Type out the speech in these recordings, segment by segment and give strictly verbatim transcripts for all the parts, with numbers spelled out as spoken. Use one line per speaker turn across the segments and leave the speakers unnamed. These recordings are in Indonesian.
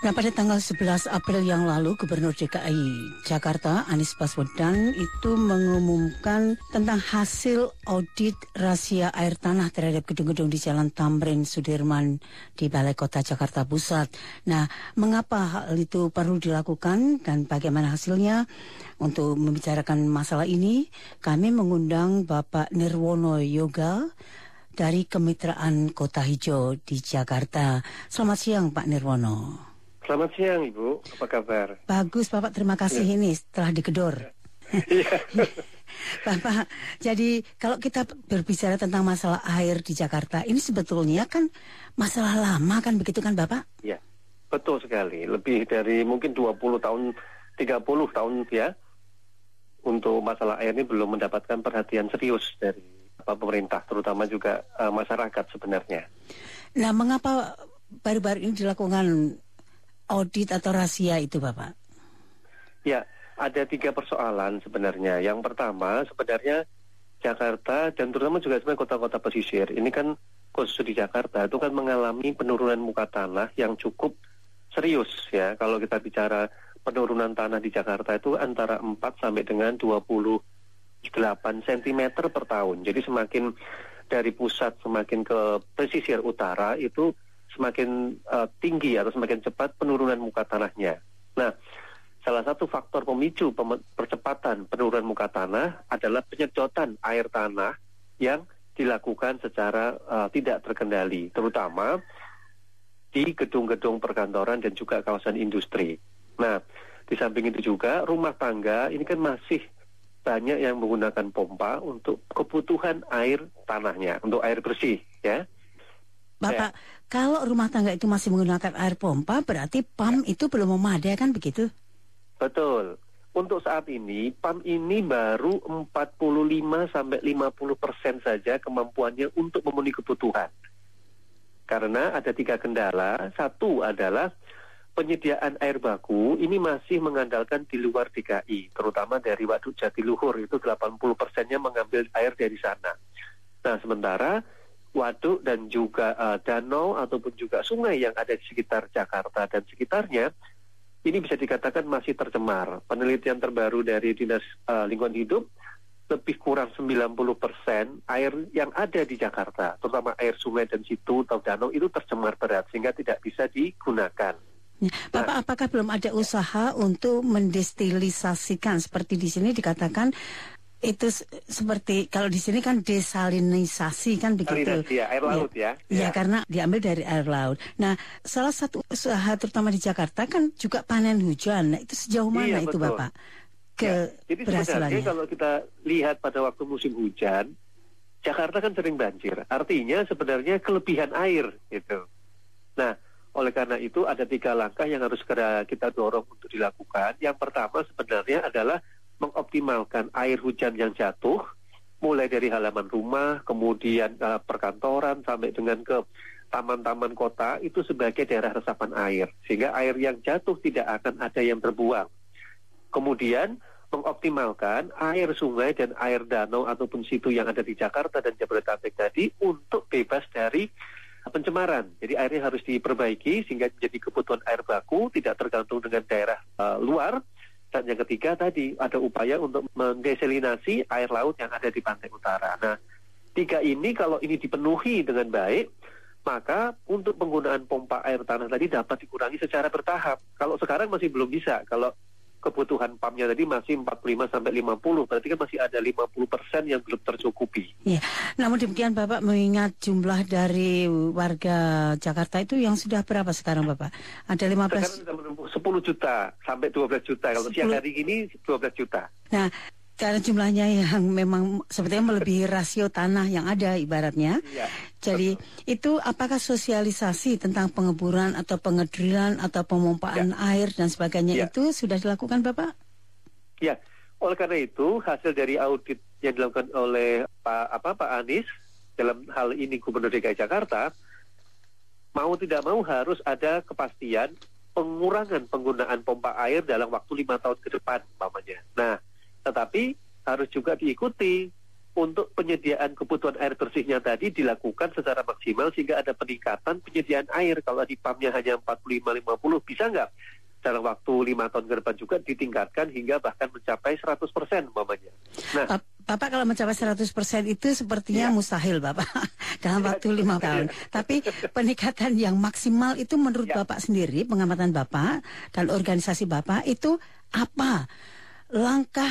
Nah, pada tanggal sebelas April yang lalu, Gubernur D K I Jakarta, Anies Baswedan, itu mengumumkan tentang hasil audit rahasia air tanah terhadap gedung-gedung di Jalan Tamrin Sudirman di Balai Kota Jakarta Pusat. Nah, mengapa hal itu perlu dilakukan dan bagaimana hasilnya? Untuk membicarakan masalah ini, kami mengundang Bapak Nirwono Yoga dari Kemitraan Kota Hijau di Jakarta. Selamat siang, Pak Nirwono.
Selamat siang, Ibu. Apa kabar?
Bagus, Bapak. Terima kasih ya. Ini setelah digedor.
Iya.
Bapak, jadi kalau kita berbicara tentang masalah air di Jakarta, ini sebetulnya kan masalah lama kan, begitu kan, Bapak?
Iya, betul sekali. Lebih dari mungkin dua puluh tahun, tiga puluh tahun ya, untuk masalah air ini belum mendapatkan perhatian serius dari pemerintah, terutama juga uh, masyarakat sebenarnya.
Nah, mengapa baru-baru ini dilakukan audit atau rahasia itu, Bapak?
Ya, ada tiga persoalan sebenarnya. Yang pertama, sebenarnya Jakarta dan terutama juga sebenarnya kota-kota pesisir, ini kan khusus di Jakarta itu kan mengalami penurunan muka tanah yang cukup serius ya. Kalau kita bicara penurunan tanah di Jakarta itu antara empat sampai dengan dua puluh delapan sentimeter per tahun. Jadi semakin dari pusat semakin ke pesisir utara itu semakin uh, tinggi atau semakin cepat penurunan muka tanahnya. Nah, salah satu faktor pemicu pem- percepatan penurunan muka tanah adalah penyedotan air tanah yang dilakukan secara uh, tidak terkendali, terutama di gedung-gedung perkantoran dan juga kawasan industri. Nah, di samping itu juga rumah tangga ini kan masih banyak yang menggunakan pompa untuk kebutuhan air tanahnya, untuk air bersih, ya.
Bapak, ya. Kalau rumah tangga itu masih menggunakan air pompa, berarti P A M ya. Itu belum memadai kan begitu?
Betul. Untuk saat ini, P A M ini baru empat puluh lima sampai lima puluh persen saja kemampuannya untuk memenuhi kebutuhan. Karena ada tiga kendala. Satu adalah penyediaan air baku ini masih mengandalkan di luar D K I, terutama dari Waduk Jatiluhur, itu delapan puluh persennya mengambil air dari sana. Nah, sementara waduk dan juga uh, danau ataupun juga sungai yang ada di sekitar Jakarta dan sekitarnya ini bisa dikatakan masih tercemar. Penelitian terbaru dari Dinas uh, Lingkungan Hidup, lebih kurang sembilan puluh persen air yang ada di Jakarta, terutama air sungai dan situ atau danau itu tercemar berat sehingga tidak bisa digunakan.
Bapak, nah, apakah belum ada usaha untuk mendestilisasikan seperti di sini dikatakan? Itu seperti kalau di sini kan desalinisasi kan begitu.
Ya, air laut ya.
Ya, ya. Ya, karena diambil dari air laut. Nah, salah satu usaha terutama di Jakarta kan juga panen hujan. Nah, itu sejauh mana
iya,
itu
betul.
Bapak?
Ya, jadi sebenarnya kalau kita lihat pada waktu musim hujan, Jakarta kan sering banjir. Artinya sebenarnya kelebihan air gitu. Nah, oleh karena itu ada tiga langkah yang harus segera kita dorong untuk dilakukan. Yang pertama sebenarnya adalah mengoptimalkan air hujan yang jatuh mulai dari halaman rumah, kemudian uh, perkantoran sampai dengan ke taman-taman kota itu sebagai daerah resapan air sehingga air yang jatuh tidak akan ada yang terbuang. Kemudian mengoptimalkan air sungai dan air danau ataupun situ yang ada di Jakarta dan Jabodetabek tadi untuk bebas dari pencemaran. Jadi airnya harus diperbaiki sehingga menjadi kebutuhan air baku tidak tergantung dengan daerah uh, luar. Dan yang ketiga tadi ada upaya untuk mendesalinasi air laut yang ada di pantai utara. Nah, tiga ini kalau ini dipenuhi dengan baik, maka untuk penggunaan pompa air tanah tadi dapat dikurangi secara bertahap. Kalau sekarang masih belum bisa. Kalau kebutuhan P A M-nya tadi masih empat puluh lima sampai lima puluh, berarti kan masih ada lima puluh persen yang belum tercukupi.
Ya, namun demikian Bapak mengingat jumlah dari warga Jakarta itu yang sudah berapa sekarang Bapak? Ada lima belas?
Sekarang sudah menempuh sepuluh juta sampai dua belas juta. Kalau siang hari ini dua belas juta.
Nah, karena jumlahnya yang memang sepertinya melebihi rasio tanah yang ada ibaratnya.
Ya,
jadi betul. Itu apakah sosialisasi tentang pengeburan atau pengedrilan atau pemompaan ya. air dan sebagainya ya. Itu sudah dilakukan Bapak?
Ya, oleh karena itu hasil dari audit yang dilakukan oleh Pak apa Pak Anies dalam hal ini Gubernur D K I Jakarta, mau tidak mau harus ada kepastian pengurangan penggunaan pompa air dalam waktu lima tahun ke depan umpamanya. Nah, tetapi harus juga diikuti untuk penyediaan kebutuhan air bersihnya tadi dilakukan secara maksimal sehingga ada peningkatan penyediaan air. Kalau di pumpnya hanya empat puluh lima lima puluh, bisa nggak dalam waktu lima tahun ke depan juga ditingkatkan hingga bahkan mencapai seratus persen umpamanya. Nah,
Bapak kalau mencapai seratus persen itu sepertinya ya. mustahil Bapak dalam waktu lima tahun. Tapi peningkatan yang maksimal itu menurut ya. Bapak sendiri, pengamatan Bapak dan organisasi Bapak itu apa? Langkah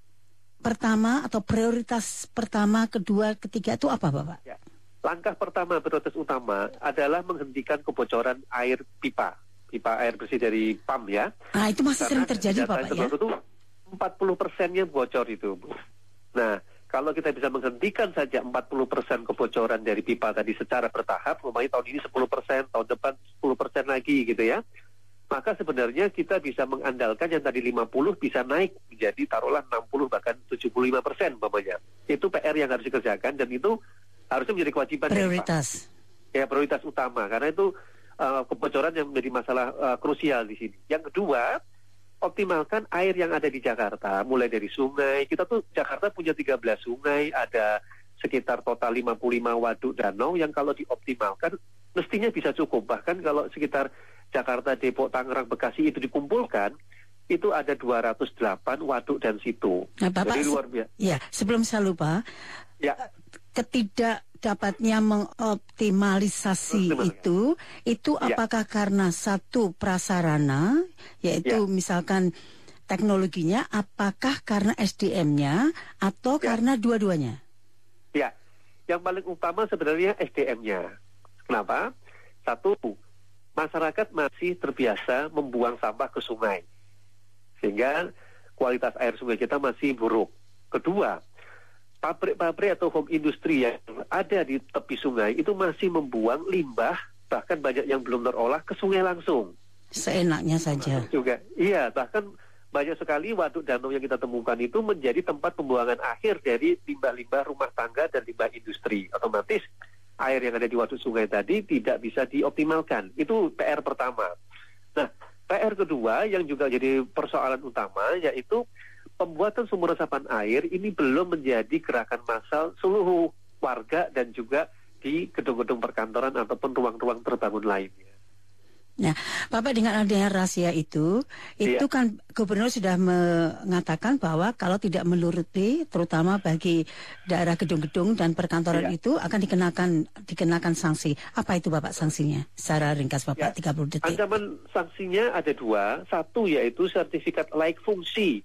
pertama atau prioritas pertama, kedua, ketiga itu apa Bapak?
Ya. Langkah pertama, prioritas utama adalah menghentikan kebocoran air pipa. Pipa air bersih dari P A M ya.
Nah itu masih sering terjadi Bapak ya?
Itu empat puluh persennya bocor itu Bu. Nah kalau kita bisa menghentikan saja empat puluh persen kebocoran dari pipa tadi secara bertahap, umpamanya tahun ini sepuluh persen, tahun depan sepuluh persen lagi gitu ya, maka sebenarnya kita bisa mengandalkan yang tadi lima puluh bisa naik menjadi taruhlah enam puluh bahkan tujuh puluh lima persen umpamanya. Itu P R yang harus dikerjakan dan itu harusnya menjadi kewajiban
prioritas.
Ya prioritas utama karena itu Uh, kebocoran yang menjadi masalah uh, krusial di sini. Yang kedua, optimalkan air yang ada di Jakarta, mulai dari sungai. Kita tuh Jakarta punya tiga belas sungai, ada sekitar total lima puluh lima waduk danau yang kalau dioptimalkan mestinya bisa cukup. Bahkan kalau sekitar Jakarta, Depok, Tangerang, Bekasi itu dikumpulkan, itu ada dua ratus delapan waduk dan situ.
Nah, Bapak,
jadi luar biasa.
Ya, sebelum saya lupa, ya. ketidak dapatnya mengoptimalisasi oh, itu, itu ya. apakah karena satu prasarana, yaitu ya. misalkan teknologinya, apakah karena S D M-nya, atau ya. karena dua-duanya?
Ya, yang paling utama sebenarnya S D M-nya. Kenapa? Satu, masyarakat masih terbiasa membuang sampah ke sungai, sehingga kualitas air sungai kita masih buruk. Kedua, pabrik-pabrik atau home industri yang ada di tepi sungai itu masih membuang limbah, bahkan banyak yang belum terolah ke sungai langsung.
Seenaknya saja.
Juga, iya, bahkan banyak sekali waduk danau yang kita temukan itu menjadi tempat pembuangan akhir dari limbah-limbah rumah tangga dan limbah industri. Otomatis air yang ada di waduk sungai tadi tidak bisa dioptimalkan. Itu P R pertama. Nah, P R kedua yang juga jadi persoalan utama yaitu pembuatan sumur resapan air ini belum menjadi gerakan massal seluruh warga dan juga di gedung-gedung perkantoran ataupun ruang-ruang terbangun lainnya.
Nah, Bapak dengan adanya rahasia itu, itu iya. kan Gubernur sudah mengatakan bahwa kalau tidak menuruti, terutama bagi daerah gedung-gedung dan perkantoran iya. itu akan dikenakan dikenakan sanksi. Apa itu Bapak sanksinya? Secara ringkas Bapak, ya. tiga puluh detik.
Ancaman sanksinya ada dua. Satu yaitu sertifikat layak fungsi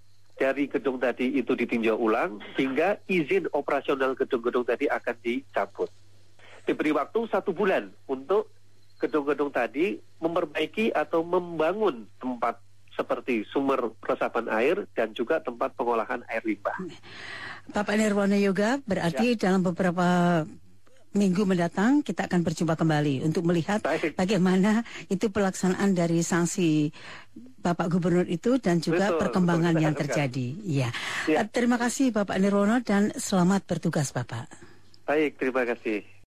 dari gedung tadi itu ditinjau ulang hingga izin operasional gedung-gedung tadi akan dicabut. Diberi waktu satu bulan untuk gedung-gedung tadi memperbaiki atau membangun tempat seperti sumber resapan air dan juga tempat pengolahan air limbah.
Bapak Nirwono Yoga, berarti ya. dalam beberapa minggu mendatang kita akan berjumpa kembali untuk melihat Baik. bagaimana itu pelaksanaan dari sanksi Bapak Gubernur itu dan juga betul, perkembangan betul, yang terjadi. Ya. ya. Terima kasih Bapak Nirwono dan selamat bertugas Bapak.
Baik, terima kasih.